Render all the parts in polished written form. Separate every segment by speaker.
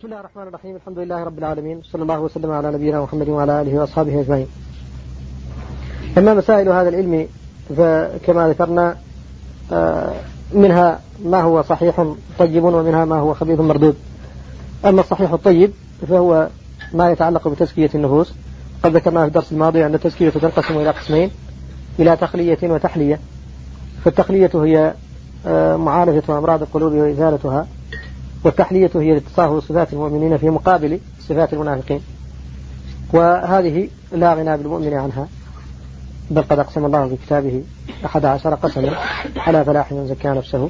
Speaker 1: بسم الله الرحمن الرحيم. الحمد لله رب العالمين، صلى الله وسلم على نبينا محمد وعلى آله وأصحابه أجمعين. أما مسائل هذا العلم فكما ذكرنا منها ما هو صحيح طيب ومنها ما هو خبيث مردود. أما الصحيح الطيب فهو ما يتعلق بتزكية النفوس. قد ذكرنا في الدرس الماضي أن التزكية تنقسم إلى قسمين، إلى تخلية وتحلية. فالتخلية هي معالجة أمراض القلوب وإزالتها، والتحلية هي اتصاف صفات المؤمنين في مقابل صفات المنافقين، وهذه لا غنى بالمؤمن عنها، بل قد أقسم الله في كتابه 11 قسما على فلاح من زكى نفسه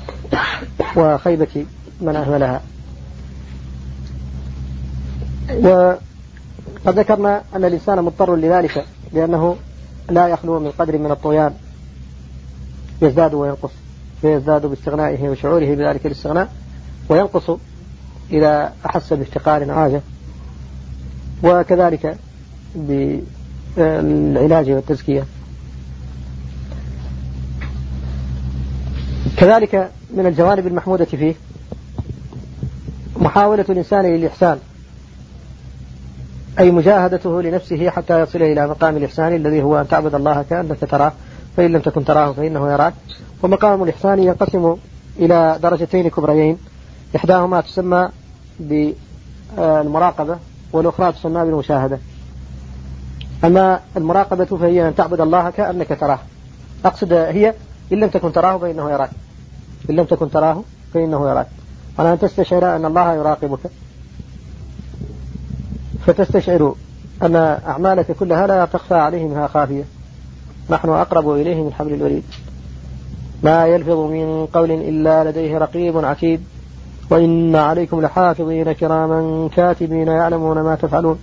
Speaker 1: وخيبة من أهملها. وقد ذكرنا أن الإنسان مضطر لذلك، لأنه لا يخلو من قدر من الطغيان يزداد وينقص، فيزداد باستغنائه وشعوره بذلك الاستغناء، وينقص إذا أحس بافتقار عاجة، وكذلك بالعلاج والتزكية. كذلك من الجوانب المحمودة فيه محاولة الإنسان للإحسان، أي مجاهدته لنفسه حتى يصل إلى مقام الإحسان الذي هو أن تعبد الله كأنك تراه، فإن لم تكن تراه فإنه يراك. ومقام الإحسان ينقسم إلى درجتين كبريين، إحداهما تسمى بالمراقبة والأخرى تسمى بالمشاهدة. أما المراقبة فهي أن تعبد الله كأنك تراه، أقصد هي إن لم تكن تراه فإنه يراك، إن لم تكن تراه فإنه يراك، وأن أن تستشعر أن الله يراقبك، فتستشعر أن أعمالك كلها لا تخفى عليه منها خافية. نحن أقرب إليه من حبل الوريد، ما يلفظ من قول إلا لديه رقيب عتيد، وإن عليكم لحافظين كراما كاتبين يعلمون ما تفعلون.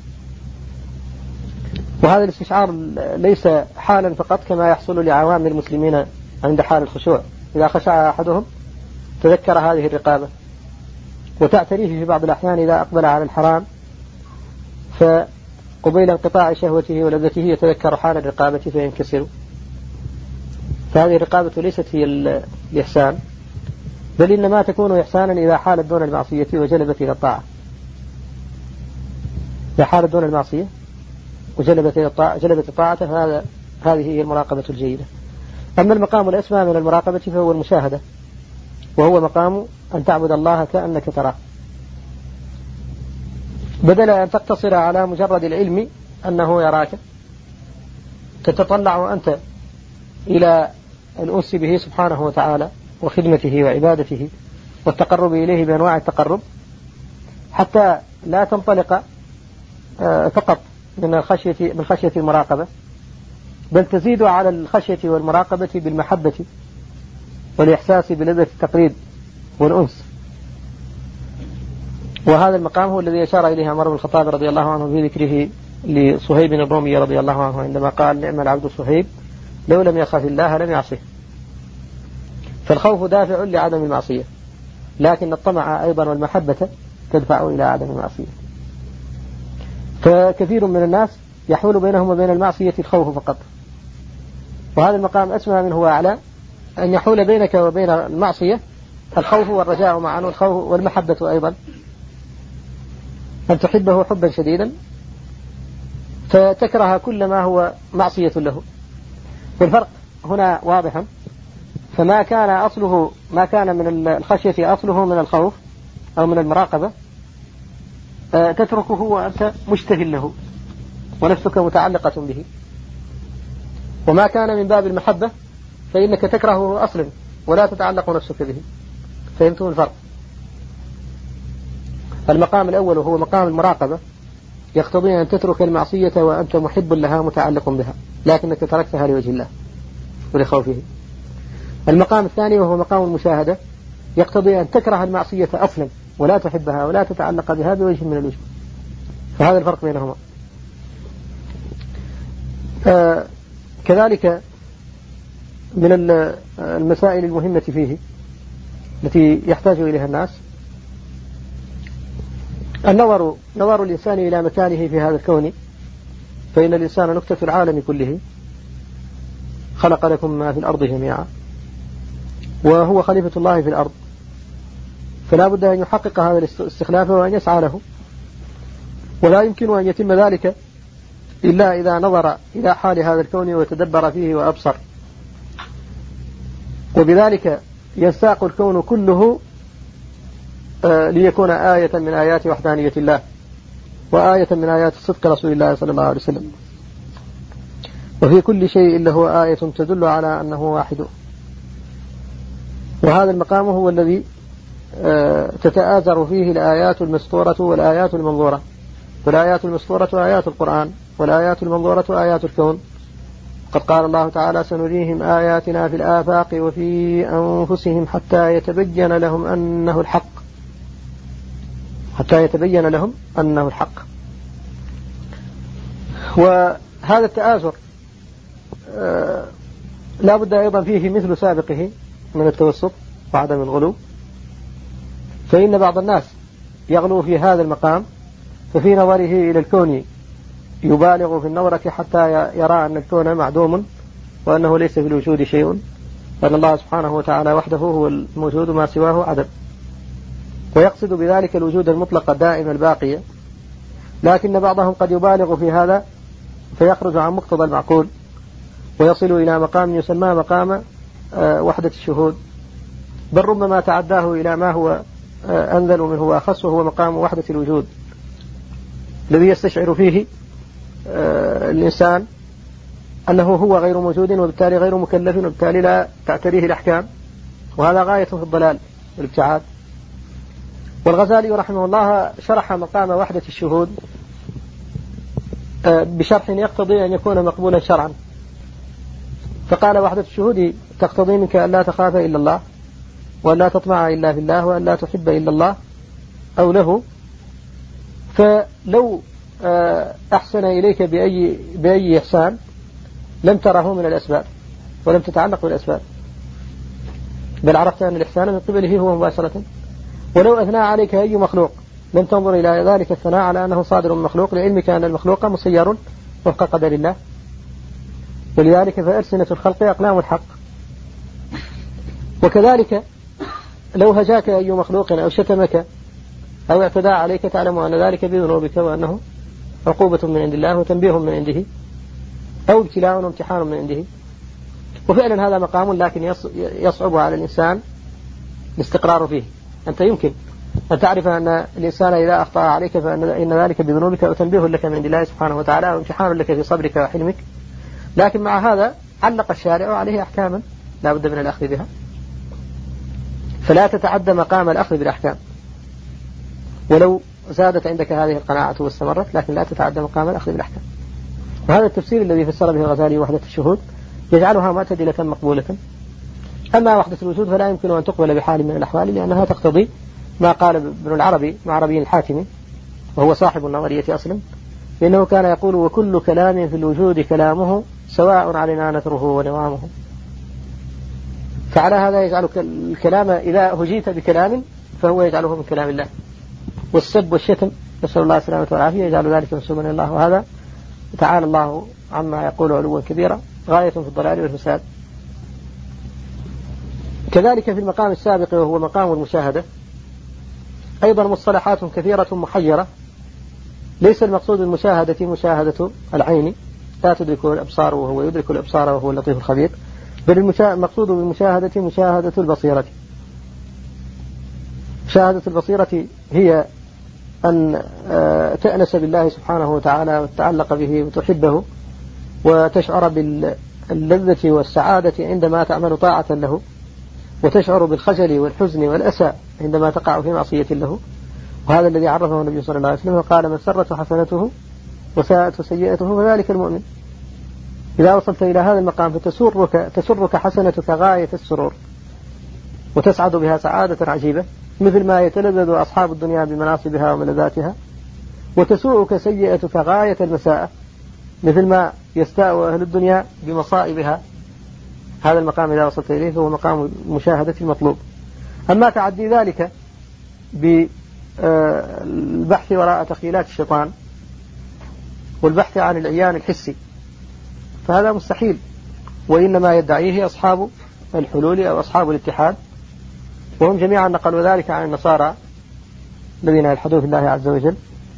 Speaker 1: وهذا الاستشعار ليس حالا فقط كما يحصل لعوام المسلمين عند حال الخشوع، إذا خشع أحدهم تذكر هذه الرقابة، وتعتريه في بعض الأحيان إذا أقبل على الحرام فقبيل انقطاع شهوته ولذته يتذكر حال الرقابة فينكسر. فهذه الرقابة ليست هي الإحسان، بل إنما تكون إحسانا إذا حالت دون المعصية وجلبت إلى الطاعة. إذا حالت دون المعصية وجلبت الطاعة فهذه هي المراقبة الجيدة. أما المقام الأسمى من المراقبة فهو المشاهدة، وهو مقام أن تعبد الله كأنك تراه، بدل أن تقتصر على مجرد العلم أنه يراك، تتطلع أنت إلى الأنس به سبحانه وتعالى وخدمته وعبادته والتقرب إليه بأنواع التقرب، حتى لا تنطلق فقط من خشية المراقبة، بل تزيد على الخشية والمراقبة بالمحبة والإحساس بلذة التقريب والأنس. وهذا المقام هو الذي أشار إليه عمر بن الخطاب رضي الله عنه في ذكره لصهيب الرومي رضي الله عنه عندما قال: نعم العبد صهيب لو لم يخف الله لم يعصه. فالخوف دافع لعدم المعصية، لكن الطمع أيضا والمحبة تدفع إلى عدم المعصية. فكثير من الناس يحول بينهم وبين المعصية الخوف فقط، وهذا المقام أسمى منه وأعلى، أن يحول بينك وبين المعصية الخوف والرجاء معا، والخوف والمحبة أيضا، أن تحبه حبا شديدا فتكره كل ما هو معصية له. والفرق هنا واضحا، فما كان من الخشية أصله من الخوف أو من المراقبة تتركه وأنت مشتهي له ونفسك متعلقة به، وما كان من باب المحبة فإنك تكرهه أصلا ولا تتعلق نفسك به. فهمتم الفرق؟ المقام الأول هو مقام المراقبة، يقتضي أن تترك المعصية وأنت محب لها متعلق بها، لكنك تركتها لوجه الله ولخوفه. المقام الثاني وهو مقام المشاهدة، يقتضي أن تكره المعصية أصلا ولا تحبها ولا تتعلق بها بوجه من الوجه. فهذا الفرق بينهما. كذلك من المسائل المهمة فيه التي يحتاج إليها الناس نظر الإنسان إلى مكانه في هذا الكون، فإن الإنسان نكتة العالم كله، خلق لكم ما في الأرض جميعا، وهو خليفة الله في الأرض، فلا بد أن يحقق هذا الاستخلاف وأن يسعى له، ولا يمكن أن يتم ذلك إلا إذا نظر إلى حال هذا الكون وتدبر فيه وأبصر. وبذلك ينساق الكون كله ليكون آية من آيات وحدانية الله، وآية من آيات صدق رسول الله صلى الله عليه وسلم. وفي كل شيء له آية تدل على أنه واحد. وهذا المقام هو الذي تتآزر فيه الآيات المسطورة والآيات المنظورة. والآيات المسطورة آيات القرآن، والآيات المنظورة آيات الكون. قد قال الله تعالى: سنريهم آياتنا في الآفاق وفي أنفسهم حتى يتبين لهم أنه الحق. حتى يتبين لهم أنه الحق. وهذا التآزر لا بد أيضا فيه مثل سابقه من التوسط وعدم الغلو. فإن بعض الناس يغلو في هذا المقام، ففي نظره إلى الكون يبالغ في النظرة حتى يرى أن الكون معدوم، وأنه ليس في الوجود شيء، وأن الله سبحانه وتعالى وحده هو الموجود ما سواه عدم، ويقصد بذلك الوجود المطلق الدائم الباقي. لكن بعضهم قد يبالغ في هذا فيخرج عن مقتضى المعقول، ويصل إلى مقام يسمى مقام وحدة الشهود، بل ربما تعداه إلى ما هو أنزل منه وأخص، وهو مقام وحدة الوجود، الذي يستشعر فيه الإنسان أنه هو غير موجود، وبالتالي غير مكلف، وبالتالي لا تعتريه الأحكام، وهذا غاية في الضلال والابتعاد. والغزالي رحمه الله شرح مقام وحدة الشهود بشرح يقتضي أن يكون مقبولا شرعا، فقال: وحدة الشهود تقتضي منك أن لا تخاف إلا الله، وأن لا تطمع إلا في الله، وأن لا تحب إلا الله أو له. فلو أحسن إليك بأي إحسان لم تره من الأسباب، ولم تتعلق بالأسباب، بل عرفت أن الإحسان من قبله هو مباشرة. ولو أثنى عليك أي مخلوق لم تنظر إلى ذلك الثناء على أنه صادر من مخلوق، لعلمك أن المخلوق مسير وفق قدر الله. ولذلك فألسنة الخلق أقلام الحق. وكذلك لو هجاك أي مخلوق أو شتمك أو اعتدى عليك تعلم أن ذلك بذنوبك، وأنه عقوبة من عند الله وتنبيه من عنده، أو ابتلاء وامتحان من عنده. وفعلا هذا مقام، لكن يصعب على الإنسان الاستقرار فيه. أنت يمكن أن تعرف أن الإنسان إذا أخطأ عليك فإن ذلك بذنوبك وتنبيه لك من عند الله سبحانه وتعالى وامتحان لك في صبرك وحلمك، لكن مع هذا علق الشارع عليه أحكاما لا بد من الأخذ بها، فلا تتعدى مقام الأخذ بالأحكام ولو زادت عندك هذه القناعة واستمرت، لكن لا تتعدى مقام الأخذ بالأحكام. وهذا التفسير الذي فسر به الغزالي وحدة الشهود يجعلها معتدلة مقبولة. أما وحدة الوجود فلا يمكن أن تقبل بحال من الأحوال، لأنها تقتضي ما قال ابن العربي مع عربي الحاتمي، وهو صاحب النظرية أصلا، لأنه كان يقول: وكل كلام في الوجود كلامه سواء علينا نثره ونوامه. فعلى هذا يجعل الكلام إذا هجيت بكلام فهو يجعله من كلام الله، والسب والشتم نسأل الله السلامة والعافية يجعل ذلك منسوبا إلى الله، وهذا تعالى الله عما يقول علوا كبيرا غاية في الضلال والفساد. كذلك في المقام السابق وهو مقام المشاهدة أيضا مصطلحات كثيرة محيرة. ليس المقصود بالمشاهدة مشاهدة العين لا تدرك الأبصار وهو يدرك الأبصار وهو اللطيف الخبير، بل المقصود بالمشاهدة مشاهدة البصيرة. مشاهدة البصيرة هي أن تأنس بالله سبحانه وتعالى وتتعلق به وتحبه وتشعر باللذة والسعادة عندما تعمل طاعة له، وتشعر بالخجل والحزن والأسى عندما تقع في معصية له. وهذا الذي عرفه النبي صلى الله عليه وسلم وقال: من سرته حسنته وساءته سيئته فذلك المؤمن. إذا وصلت إلى هذا المقام فتسرك حسنتك غاية السرور وتسعد بها سعادة عجيبة، مثل ما يتلذذ أصحاب الدنيا بمناصبها وملذاتها، وتسوءك سيئتك غاية المساءة، مثل ما يستاء أهل الدنيا بمصائبها. هذا المقام إذا وصلت إليه فهو مقام المشاهدة المطلوب. أما تعدي ذلك بالبحث وراء تخيلات الشيطان والبحث عن العيان الحسي فهذا مستحيل، وإنما يدعيه أصحاب الحلول أو أصحاب الاتحاد، وهم جميعا نقلوا ذلك عن النصارى الذين يلحدون في الله عز وجل.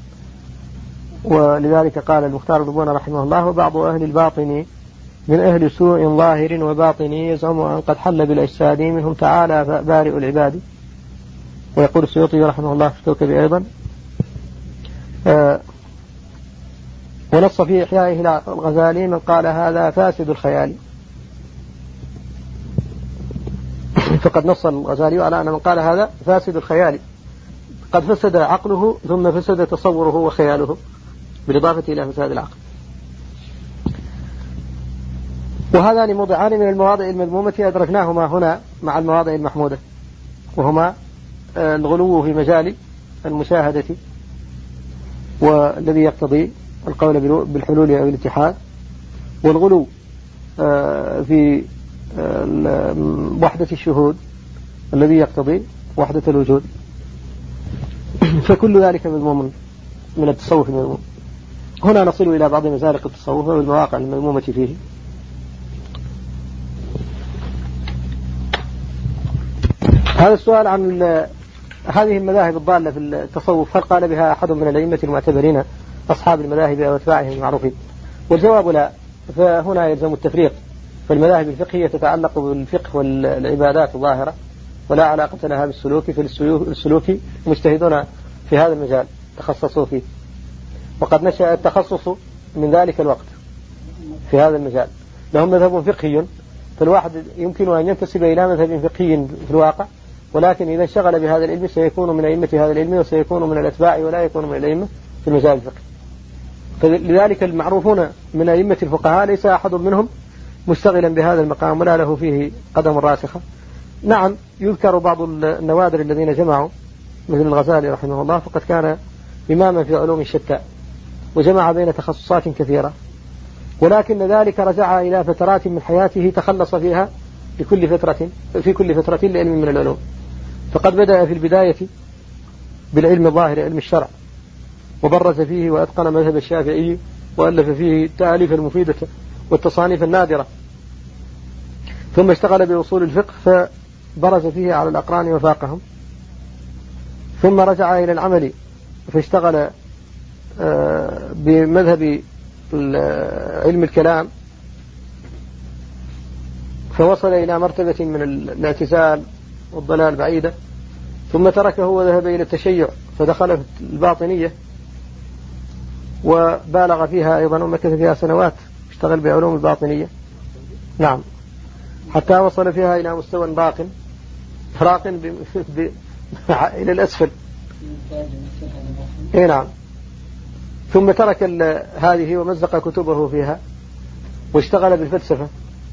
Speaker 1: ولذلك قال المختار بن بونة رحمه الله: وبعض أهل الباطن من أهل سوء ظاهر وباطن يزعم أن قد حل بالأجساد منهم تعالى بارئ العباد. ويقول السيوطي رحمه الله في الكوكب أيضا: ونص في إحيائه الغزالي من قال هذا فاسد الخيال. فقد نص الغزالي على أن من قال هذا فاسد الخيال قد فسد عقله ثم فسد تصوره وخياله بالإضافة إلى فساد العقل. وهذان موضعان من المواضع المذمومة أدركناهما هنا مع المواضع المحمودة، وهما الغلو في مجال المشاهدة والذي يقتضي القول بالحلول أو الاتحاد، والغلو في وحدة الشهود الذي يقتضي وحدة الوجود. فكل ذلك مذموم من التصوف المذموم. هنا نصل إلى بعض مزارق التصوف والمواقع المذمومة فيه. هذا السؤال عن هذه المذاهب الضالة في التصوف، هل قال بها أحد من الأئمة المعتبرين أصحاب المذاهب أو أتباعهم المعروفين؟ والجواب لا. فهنا يلزم التفريق، فالمذاهب الفقهية تتعلق بالفقه والعبادات الظاهرة ولا علاقة لها بالسلوك، فالسلوك مجتهدون في هذا المجال تخصصوا فيه، وقد نشأ التخصص من ذلك الوقت في هذا المجال. لهم مذهب فقهي، فالواحد يمكن أن ينتسب إلى مذهب فقهي في الواقع، ولكن إذا انشغل بهذا العلم سيكون من أئمة هذا العلم وسيكون من الأتباع ولا يكون من الأئمة في المجال الفقهي. فلذلك المعروفون من أئمة الفقهاء ليس أحد منهم مشتغلا بهذا المقام ولا له فيه قدم راسخة. نعم يذكر بعض النوادر الذين جمعوا مثل الغزالي رحمه الله، فقد كان إماما في علوم شتى وجمع بين تخصصات كثيرة، ولكن ذلك رجع إلى فترات من حياته تخلص فيها في كل فترة لعلم من العلوم. فقد بدأ في البداية بالعلم الظاهر علم الشرع، وبرز فيه وأتقن مذهب الشافعي، وألف فيه التأليف المفيدة والتصانيف النادرة، ثم اشتغل بأصول الفقه فبرز فيه على الأقران وفاقهم، ثم رجع إلى العمل فاشتغل بمذهب علم الكلام، فوصل إلى مرتبة من الاعتزال والضلال بعيدة، ثم تركه وذهب إلى التشيع فدخل في الباطنية وبالغ فيها أيضا ومكث فيها سنوات، اشتغل بعلوم الباطنية. نعم، حتى وصل فيها إلى مستوى راق إلى الأسفل. نعم، ثم ترك هذه ومزق كتبه فيها واشتغل بالفلسفة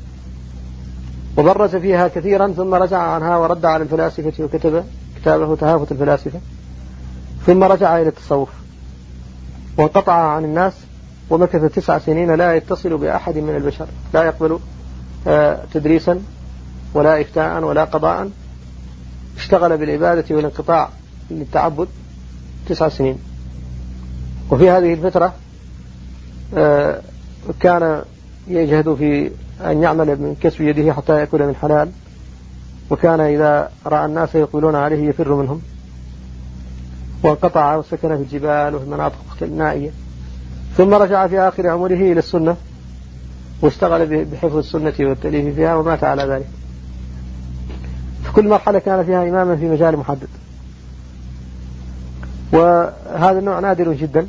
Speaker 1: وبرز فيها كثيرا، ثم رجع عنها ورد على الفلاسفة وكتب كتابه تهافت الفلاسفة، ثم رجع إلى التصوف وانقطع عن الناس ومكث 9 سنين لا يتصل بأحد من البشر، لا يقبل تدريسا ولا إفتاء ولا قضاء، اشتغل بالعبادة والانقطاع للتعبد 9 سنين. وفي هذه الفترة كان يجهد في أن يعمل من كسب يده حتى يأكل من حلال، وكان إذا رأى الناس يقبلون عليه يفر منهم، وانقطع وسكن في الجبال وفي المناطق النائية، ثم رجع في آخر عمره إلى السنة واشتغل بحفظ السنة والتأليف فيها ومات على ذلك. في كل مرحلة كان فيها إماما في مجال محدد، وهذا النوع نادر جدا.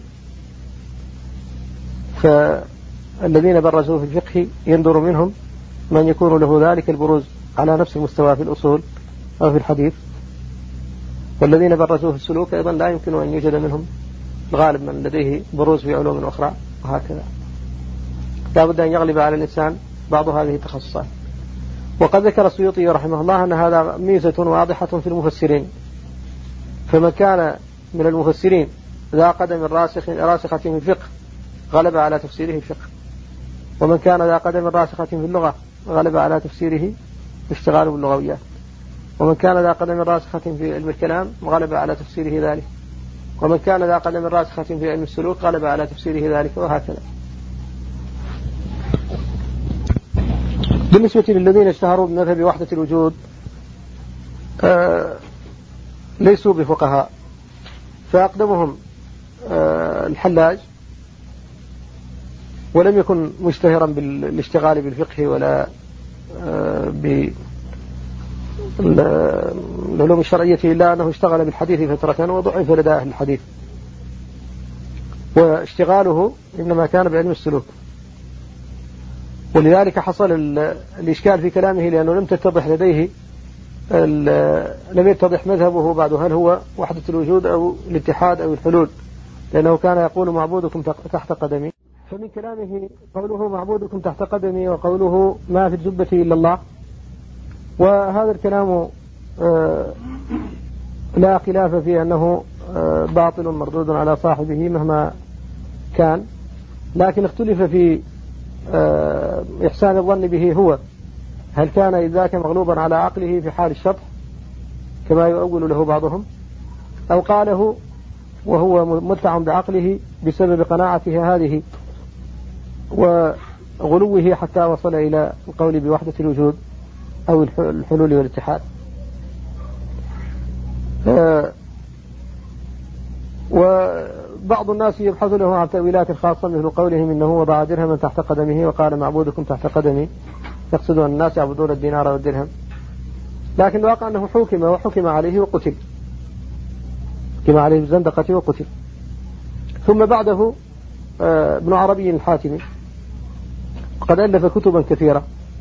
Speaker 1: فالذين برزوا في الفقه يندر منهم من يكون له ذلك البروز على نفس المستوى في الأصول أو في الحديث، والذين برزوا في السلوك أيضا لا يمكن أن يوجد منهم الغالب من لديه بروز في علوم أخرى، وهكذا لا بد أن يغلب على الإنسان بعض هذه التخصصات. وقد ذكر السيوطي رحمه الله أن هذا ميزة واضحة في المفسرين، فمن كان من المفسرين ذا قدم راسخة في الفقه غلب على تفسيره الفقه، ومن كان ذا قدم راسخة في اللغة غلب على تفسيره اشتغاله باللغويات، ومن كان ذا قدم راسخة في علم الكلام غلب على تفسيره ذلك، ومن كان ذا قدم راسخة في علم السلوك غلب على تفسيره ذلك، وهكذا. بالنسبة للذين اشتهروا بمذهب وحدة الوجود ليسوا بفقهاء، فأقدمهم الحلاج، ولم يكن مشتهرا بالاشتغال بالفقه ولا بالعلوم الشرعية، إلا أنه اشتغل بالحديث فترة وضعف لدى أهل الحديث، واشتغاله إنما كان بعلم السلوك. ولذلك حصل الإشكال في كلامه، لأنه لم تتضح لديه لم يتضح مذهبه بعد، هل هو وحدة الوجود أو الاتحاد أو الحلول، لأنه كان يقول معبودكم تحت قدمي. فمن كلامه قوله معبودكم تحت قدمي، وقوله ما في الجبة إلا الله، وهذا الكلام لا خلاف فيه أنه باطل مردود على صاحبه مهما كان، لكن اختلف في إحسان الظن به هو، هل كان ذاك مغلوبا على عقله في حال الشطح كما يؤول له بعضهم، أو قاله وهو متع بعقله بسبب قناعته هذه وغلوه حتى وصل إلى القول بوحدة الوجود أو الحلول والاتحاد. وبعض الناس يبحث له عن تأويلات خاصة، مثل قولهم إنه وضع درهما تحت قدمه وقال معبودكم تحت قدمي، يقصد أن الناس يعبدون الدينار والدرهم، لكن الواقع أنه وحكم عليه وقتل، حكم عليه بالزندقة وقتل. ثم بعده ابن عربي الحاتمي قد ألف كتبا كثيرة،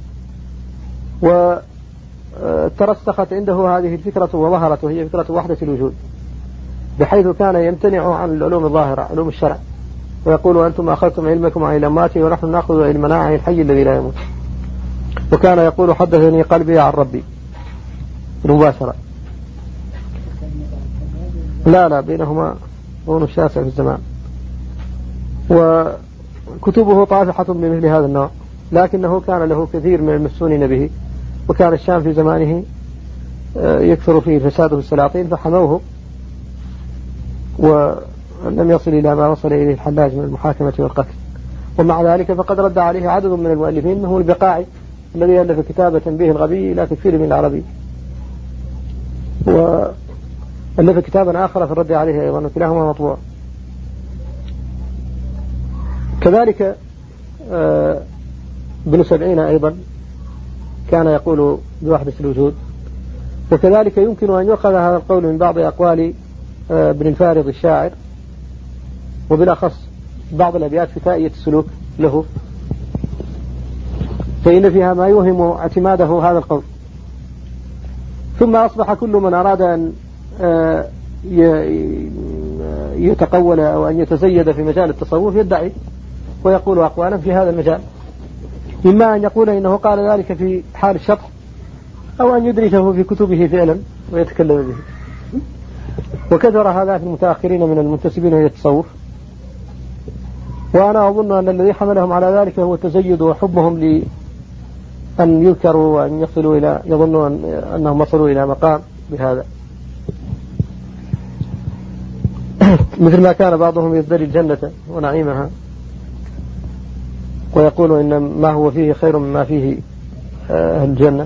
Speaker 1: وترسخت عنده هذه الفكرة وظهرت، وهي فكرة وحدة الوجود، بحيث كان يمتنع عن العلوم الظاهرة علوم الشرع، ويقول أنتم أخذتم علمكم عن الأموات ونحن نأخذ علمنا عن الحي الذي لا يموت. وكان يقول حدثني قلبي عن ربي مباشرة. لا بينهما ظن شاسع في الزمان، وكتبه طافحة بمثل هذا النوع، لكنه كان له كثير من المسونين به، وكان الشام في زمانه يكثر فيه فساده السلاطين فحموه، ولم يصل إلى ما وصل إليه الحلاج من المحاكمة والقتل. ومع ذلك فقد رد عليه عدد من المؤلفين، منه البقاعي الذي ألف كتاب تنبيه الغبي إلى تكفير من العربي، وألف كتابا آخر في الرد عليه أيضا، وكلاهما مطبوع. كذلك ابن سبعين أيضا كان يقول بوحدة الوجود. وكذلك يمكن أن يؤخذ هذا القول من بعض أقوال ابن الفارض الشاعر، وبالأخص بعض الأبيات في تائية السلوك له، فإن فيها ما يوهم اعتماده هذا القول. ثم أصبح كل من أراد أن يتقول أو أن يتزيد في مجال التصوف يدعي ويقول أقوالا في هذا المجال، إما أن يقول إنه قال ذلك في حال الشطح، أو أن يدرجه في كتبه فعلا ويتكلم به. وكثر هذا في المتأخرين من المنتسبين إلى التصوف، وأنا أظن أن الذي حملهم على ذلك هو التزيد وحبهم لأن يذكروا وأن يصلوا إلى، يظنوا أنهم وصلوا إلى مقام بهذا. مثل ما كان بعضهم يزدري الجنة ونعيمها ويقول إن ما هو فيه خير مما فيه الجنة.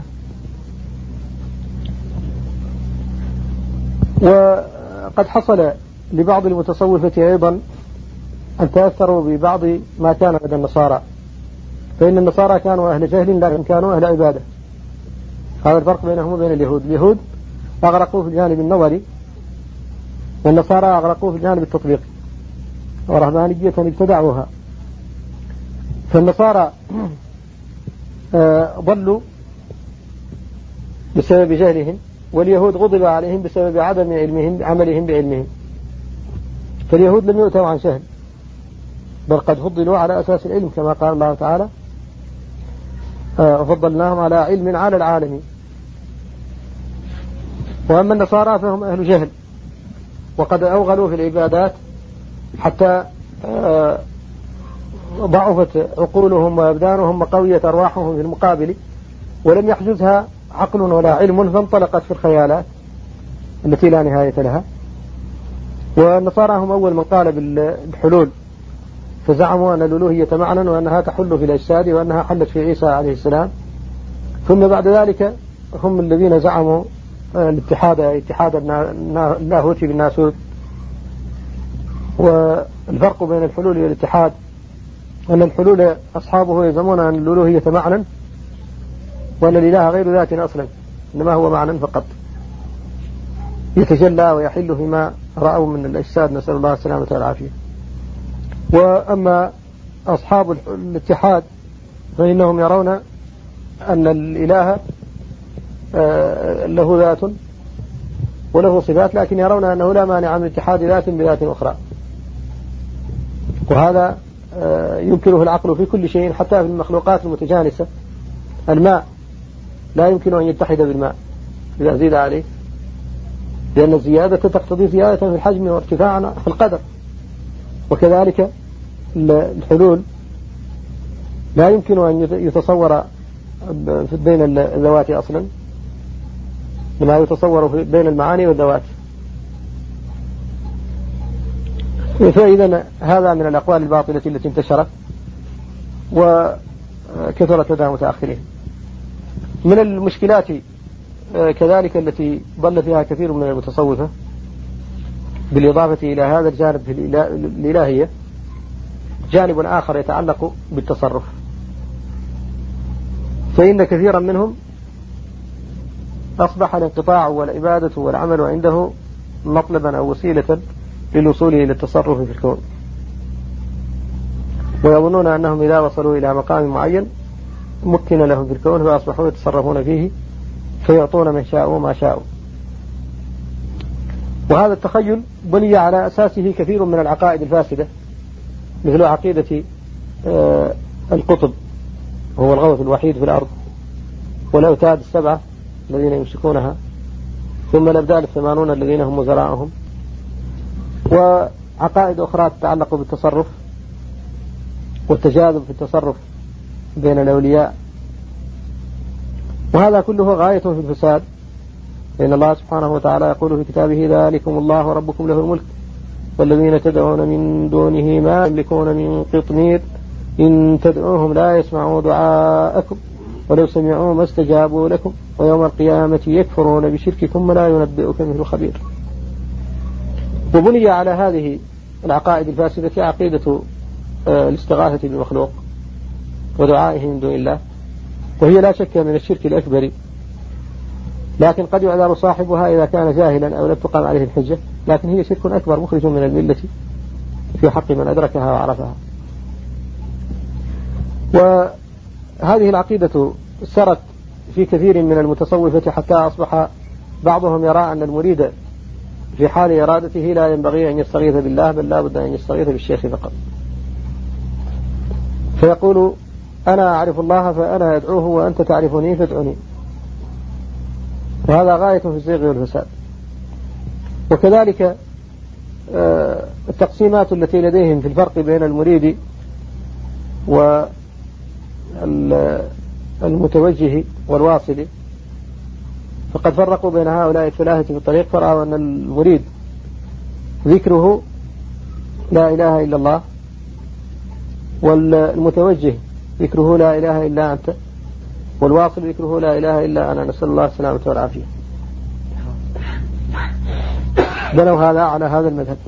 Speaker 1: وقد حصل لبعض المتصوفة أيضا أن تأثروا ببعض ما كان لدى النصارى، فإن النصارى كانوا أهل جهل لكن كانوا أهل عبادة. هذا الفرق بينهم وبين اليهود. اليهود أغرقوا في الجانب النظري، والنصارى أغرقوا في الجانب التطبيقي، ورهبانية ابتدعوها. فالنصارى ضلوا بسبب جهلهم، واليهود غضب عليهم بسبب عدم عملهم بعلمهم. فاليهود لم يؤتوا عن جهل، بل قد فضلوا على أساس العلم، كما قال الله تعالى وفضلناهم على علم على العالمين. وأما النصارى فهم أهل جهل، وقد أوغلوا في العبادات حتى ضعفت عقولهم وأبدانهم وقويت أرواحهم في المقابل، ولم يحجزها عقل ولا علم، فانطلقت في الخيالات التي لا نهاية لها. والنصارى هم أول من قال بالحلول، فزعموا أن الألوهية معنى وأنها تحل في الأجساد وأنها حلت في عيسى عليه السلام. ثم بعد ذلك هم الذين زعموا الاتحاد اتحاد اللاهوتي بالناسوت. والفرق بين الحلول والاتحاد أن الحلول أصحابه يزعمون أن الألوهية معنى، وأن الإله غير ذات أصلا، إنما هو معنى فقط يتجلى ويحل فيما رأوا من الأجساد، نسأل الله السلامة والعافية. وأما أصحاب الاتحاد فإنهم يرون أن الإله له ذات وله صفات، لكن يرون أنه لا مانع من اتحاد ذات بذات أخرى، وهذا يمكنه العقل في كل شيء، حتى في المخلوقات المتجانسة. الماء لا يمكن أن يتحد بالماء إذا زيد عليه، لأن الزيادة تقتضي زيادة في الحجم وارتفاعا في القدر. وكذلك الحلول لا يمكن أن يتصور بين الذوات أصلا، لما يتصور بين المعاني والذوات. فإذا هذا من الأقوال الباطلة التي انتشرت وكثرت لدى متأخرين. من المشكلات كذلك التي ضل فيها كثير من المتصوفة بالإضافة إلى هذا الجانب في الإلهية جانب آخر يتعلق بالتصرف. فإن كثيرا منهم أصبح الانقطاع والعبادة والعمل عنده مطلبا أو وسيلة للوصول إلى التصرف في الكون، ويظنون أنهم إذا وصلوا إلى مقام معين مكن لهم في الكون فأصبحوا يتصرفون فيه فيعطون من شاءوا ما شاءوا. وهذا التخيل بني على أساسه كثير من العقائد الفاسدة، مثل عقيدة القطب وهو الغوث الوحيد في الأرض، والأوتاد السبعة الذين يمسكونها، ثم الأبدال 80 الذين هم وزراءهم، وعقائد أخرى تتعلق بالتصرف والتجاذب في التصرف بين الأولياء. وهذا كله غاية في الفساد، لأن الله سبحانه وتعالى يقول في كتابه: ذلكم الله ربكم له الملك والذين تدعون من دونه ما يملكون من قطمير إن تدعوهم لا يسمعوا دعاءكم ولو سمعوا ما استجابوا لكم ويوم القيامة يكفرون بشرككم ولا ينبئك مثل خبير. وبني على هذه العقائد الفاسدة عقيدة الاستغاثة بالمخلوق ودعائه من دون الله، وهي لا شك من الشرك الأكبر، لكن قد يعذر صاحبها إذا كان جاهلا أو لم تقم عليه الحجة، لكن هي شرك أكبر مخرج من الملة في حق من أدركها وعرفها. وهذه العقيدة سرت في كثير من المتصوفة حتى أصبح بعضهم يرى أن المريد في حال إرادته لا ينبغي أن يستغيث بالله، بل لا بد أن يستغيث بالشيخ فقط. فيقول: أنا أعرف الله فأنا أدعوه وأنت تعرفني فادعني. وهذا غاية في الزيغ والفساد. وكذلك التقسيمات التي لديهم في الفرق بين المريد والمتوجه والواصل، فقد فرقوا بين هؤلاء الثلاثة في الطريق، فرأوا أن المريد ذكره لا إله إلا الله، والمتوجه ذكره لا إله إلا أنت، والواصل ذكره لا إله إلا أنا، نسأل الله السلامة والعافية. بنوا هذا على هذا المذهب.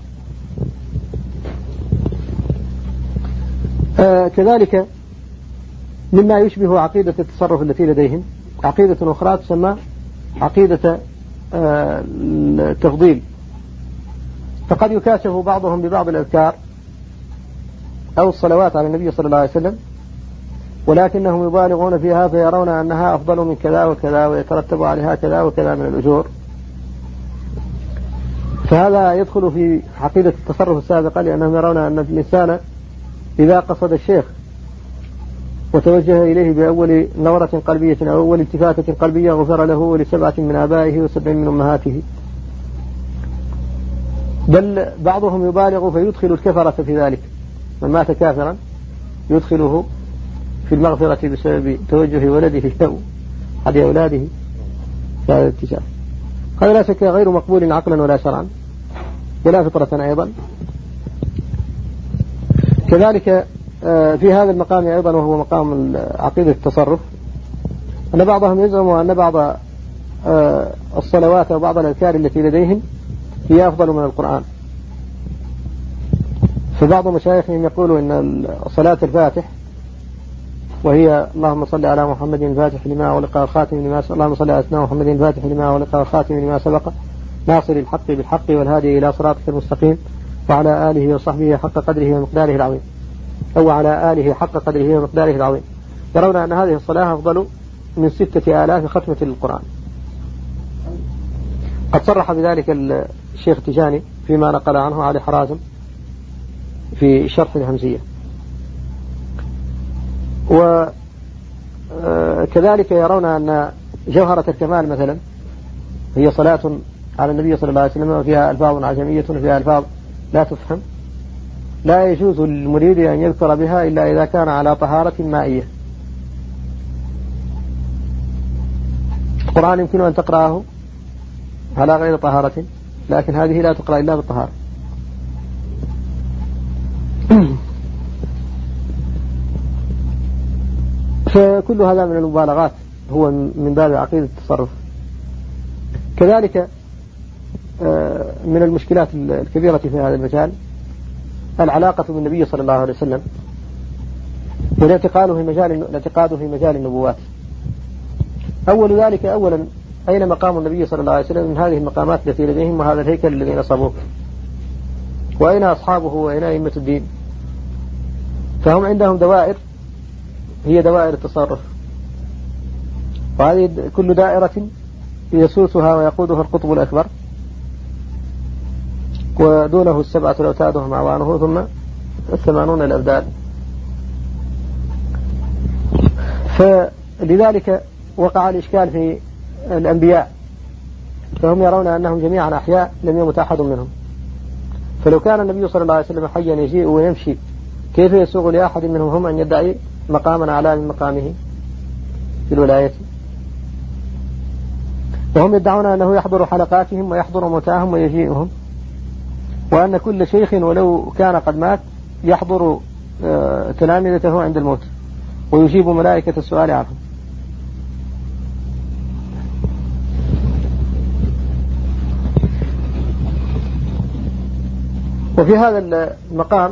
Speaker 1: كذلك مما يشبه عقيدة التصرف التي لديهم عقيدة أخرى تسمى عقيدة التفضيل. فقد يكاشف بعضهم ببعض الأذكار أو الصلوات على النبي صلى الله عليه وسلم، ولكنهم يبالغون فيها فيرون أنها أفضل من كذا وكذا ويترتب عليها كذا وكذا من الأجور. فهذا يدخل في عقيدة التصرف السابقة، لأنهم يرون أن الإنسان إذا قصد الشيخ وتوجه إليه بأول نورة قلبية أو أول التفاتة قلبية غفر له ولسبعة من آبائه و7 من أمهاته. بل بعضهم يبالغ فيدخل الكفرة في ذلك، من مات كافرا يدخله في المغفرة بسبب توجه ولده أو أحد أولاده في هذا الاتجاه. هذا لا شك غير مقبول عقلا ولا شرعا ولا فطرة أيضا. كذلك في هذا المقام أيضا، وهو مقام عقيدة التصرف، أن بعضهم يزعم أن بعض الصلوات وبعض الأذكار التي لديهم هي أفضل من القرآن. فبعض مشايخهم يقولوا إن صلاة الفاتح، وهي اللهم صل على محمد الفاتح لما ولقى الخاتم لما اللهم صل على سيدنا محمد الفاتح لما ولقى الخاتم لما سبق ناصر الحق بالحق والهادي إلى صراطك المستقيم وعلى آله وصحبه حق قدره ومقداره العظيم، أو على آله حق قدره ومقداره العظيم. يرون أن هذه الصلاة أفضل من 6000 ختمة للقرآن. قد صرح بذلك الشيخ تجاني فيما نقل عنه علي حرازم في شرح الهمزية. وكذلك يرون أن جوهرة الكمال مثلا هي صلاة على النبي صلى الله عليه وسلم وفيها ألفاظ عجمية وفيها ألفاظ لا تفهم، لا يجوز للمريد أن يذكر بها إلا إذا كان على طهارة مائية. القرآن يمكن أن تقرأه على غير طهارة، لكن هذه لا تقرأ إلا بالطهارة. فكل هذا من المبالغات، هو من باب عقيدة التصرف. كذلك من المشكلات الكبيرة في هذا المجال العلاقة بالنبي صلى الله عليه وسلم والاعتقاد في مجال النبوات. أول ذلك أولا أين مقام النبي صلى الله عليه وسلم من هذه المقامات التي لديهم وهذا الهيكل الذي نصبوه؟ وأين أصحابه وأين أئمة الدين؟ فهم عندهم دوائر هي دوائر التصرف، وهذه كل دائرة يسوسها ويقودها القطب الأكبر، ودونه 7 الأوتاد وهم أعوانه، ثم 80 الأبدال. فلذلك وقع الإشكال في الأنبياء، فهم يرون أنهم جميعا أحياء لم يمت أحد منهم. فلو كان النبي صلى الله عليه وسلم حيا يجيء ويمشي كيف يسوغ لأحد منهم هم أن يدعي مقاما أعلى من مقامه في الولاية؟ وهم يدعون أنه يحضر حلقاتهم ويحضر موتاهم ويجيئهم، وأن كل شيخ ولو كان قد مات يحضر تلامذته عند الموت ويجيب ملائكة السؤال عنهم. وفي هذا المقام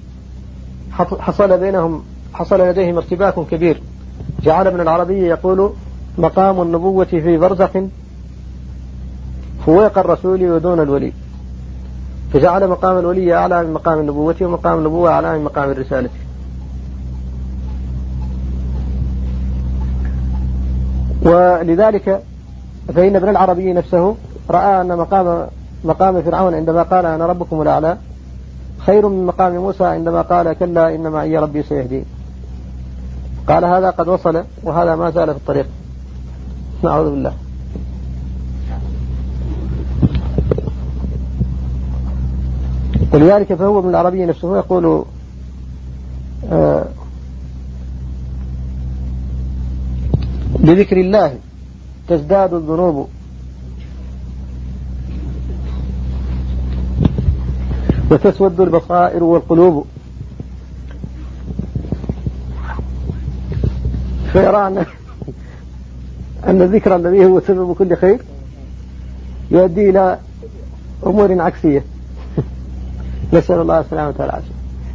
Speaker 1: حصل لديهم ارتباك كبير، جعل ابن العربي يقول مقام النبوة في برزخ فوق الرسول ودون الولي، فجعل مقام الولي أعلى من مقام النبوة ومقام النبوة أعلى من مقام الرسالة. ولذلك فإن ابن العربي نفسه رأى أن مقام فرعون عندما قال أنا ربكم الأعلى خير من مقام موسى عندما قال كلا إن معي ربي سيهدين. قال هذا قد وصل وهذا ما زال في الطريق، نعوذ بالله. ولذلك فهو ابن العربي نفسه يقول بذكر الله تزداد الذنوب وتسود البصائر والقلوب. فيرى أن الذكر الذي هو سبب كل خير يؤدي إلى أمور عكسية. نسأل الله السلامة والعافية.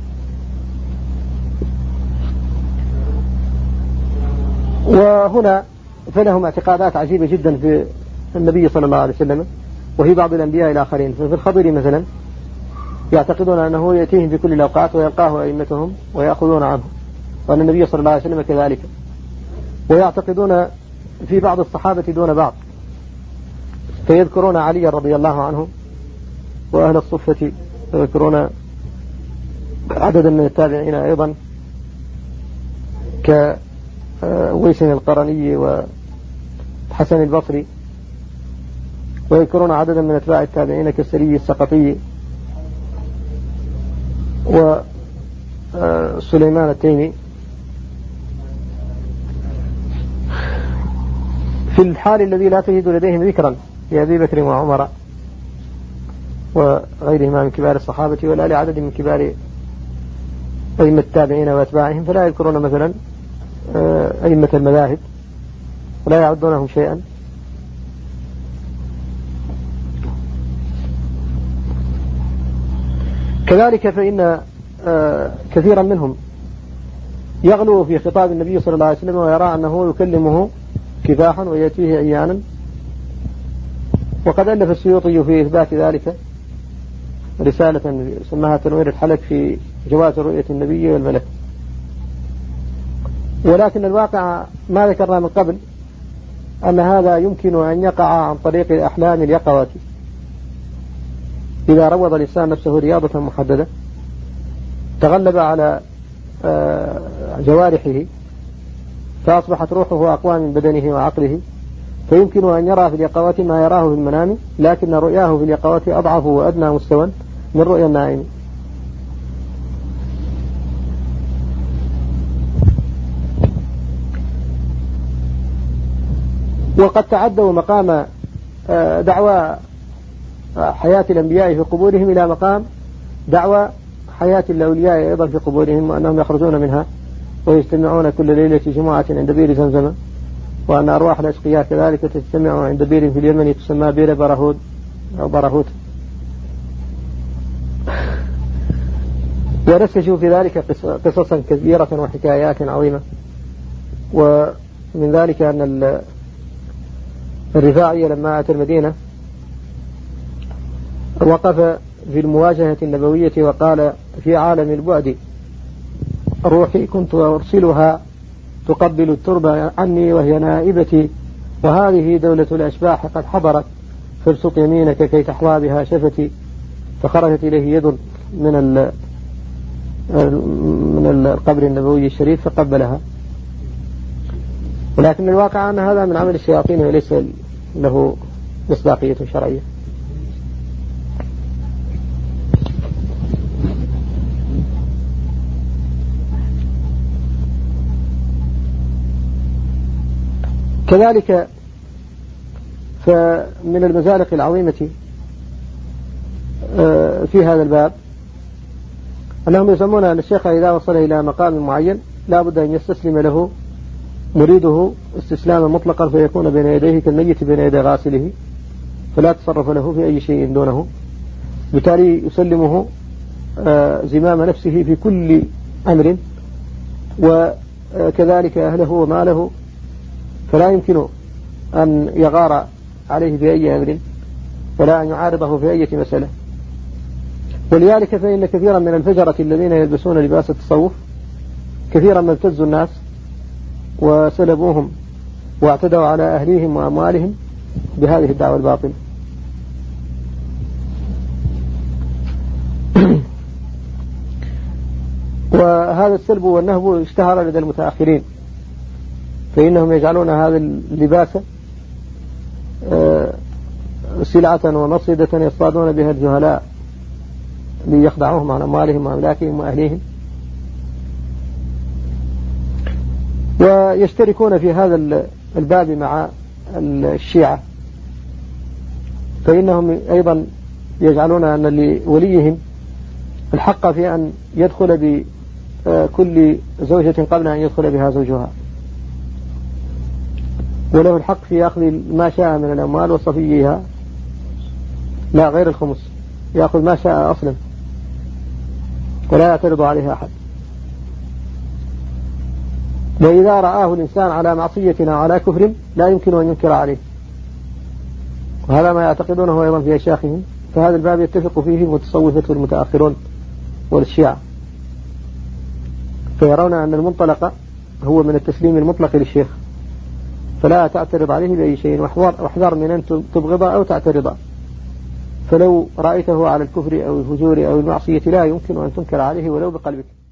Speaker 1: وهنا فلهم اعتقادات عجيبة جدا في النبي صلى الله عليه وسلم وفي بعض الأنبياء الآخرين. ففي الخضر مثلا يعتقدون أنه يأتيهم في كل الأوقات ويلقاه أئمتهم ويأخذون عنه، وأن النبي صلى الله عليه وسلم كذلك. ويعتقدون في بعض الصحابة دون بعض، فيذكرون علي رضي الله عنه وأهل الصفة، ويذكرون عددا من التابعين أيضا كويس القرني وحسن البصري، ويذكرون عددا من أتباع التابعين كالسري السقطي وسليمان التيمي. في الحال الذي لا تجد لديهم ذكرا لأبي بكر وعمر وغيرهما من كبار الصحابة ولا لعدد من كبار أئمة التابعين وأتباعهم، فلا يذكرون مثلا أئمة المذاهب ولا يعدونهم شيئا، كذلك فإن كثيرا منهم يغلو في خطاب النبي صلى الله عليه وسلم ويرى أنه يكلمه كفاحا ويأتيه عيانا، وقد ألف السيوطي في إثبات ذلك رسالة سماها تنوير الحلق في جواز رؤية النبي والملك. ولكن الواقع ما ذكرنا من قبل أن هذا يمكن أن يقع عن طريق الأحلام اليقظة، إذا روض الإنسان نفسه رياضة محددة تغلب على جوارحه فأصبحت روحه أقوى من بدنه وعقله، فيمكن أن يرى في اليقظة ما يراه في المنام، لكن رؤياه في اليقظة أضعف وأدنى مستوى من رؤيا النائم. وقد تعدوا مقام دعوى حياة الأنبياء في قبورهم إلى مقام دعوى حياة الأولياء أيضا في قبورهم، وأنهم يخرجون منها ويجتمعون كل ليلة جمعة عند بئر زمزم، وأن أرواح الأشقياء كذلك تجتمع عند بئر في اليمن تسمى بئر برهود أو برهوت. ونسجوا في ذلك قصصا كثيرة وحكايات عظيمة. ومن ذلك أن الرفاعي لما أتى المدينة وقف في المواجهة النبوية وقال: في عالم البعد روحي كنت أرسلها تقبل التربة عني وهي نائبتي، وهذه دولة الأشباح قد حضرت فابسط يمينك كي تحظى بها شفتي. فخرجت إليه يد من القبر النبوي الشريف فقبلها. ولكن الواقع أن هذا من عمل الشياطين وليس له مصداقية شرعية. كذلك فمن المزالق العظيمة في هذا الباب أنهم يسمون أن الشيخ إذا وصل إلى مقام معين لا بد أن يستسلم له مريده استسلاما مطلقا، فيكون بين يديه كالميت بين يدي غاسله، فلا تصرف له في أي شيء دونه، بالتالي يسلمه زمام نفسه في كل أمر، وكذلك أهله وماله، فلا يمكن أن يغار عليه في أي أمر ولا أن يعارضه في أي مسألة. ولذلك فإن كثيرا من الفجرة الذين يلبسون لباس التصوف كثيرا ما ابتزوا الناس وسلبوهم واعتدوا على أهليهم وأموالهم بهذه الدعوة الباطلة. وهذا السلب والنهب اشتهر لدى المتأخرين، فإنهم يجعلون هذا اللباس سلعة ومصيدة يصطادون بها الجهلاء ليخدعوهم عن أموالهم وأملاكهم وأهليهم، ويشتركون في هذا الباب مع الشيعة، فإنهم أيضا يجعلون أن لوليهم الحق في أن يدخل بكل زوجة قبل أن يدخل بها زوجها، وله الحق في أخذ ما شاء من الأموال وصفيها، لا غير الخمس، يأخذ ما شاء أصلا ولا يعترض عليها أحد. وإذا رآه الإنسان على معصية أو على كفر لا يمكن أن ينكر عليه، وهذا ما يعتقدونه أيضا في أشياخهم، فهذا الباب يتفق فيه المتصوفة والمتأخرون والشيعة، فيرون أن المنطلق هو من التسليم المطلق للشيخ، فلا تعترض عليه بأي شيء، واحذر من أن تبغض أو تعترض، فلو رأيته على الكفر أو الفجور أو المعصية لا يمكن أن تنكر عليه ولو بقلبك.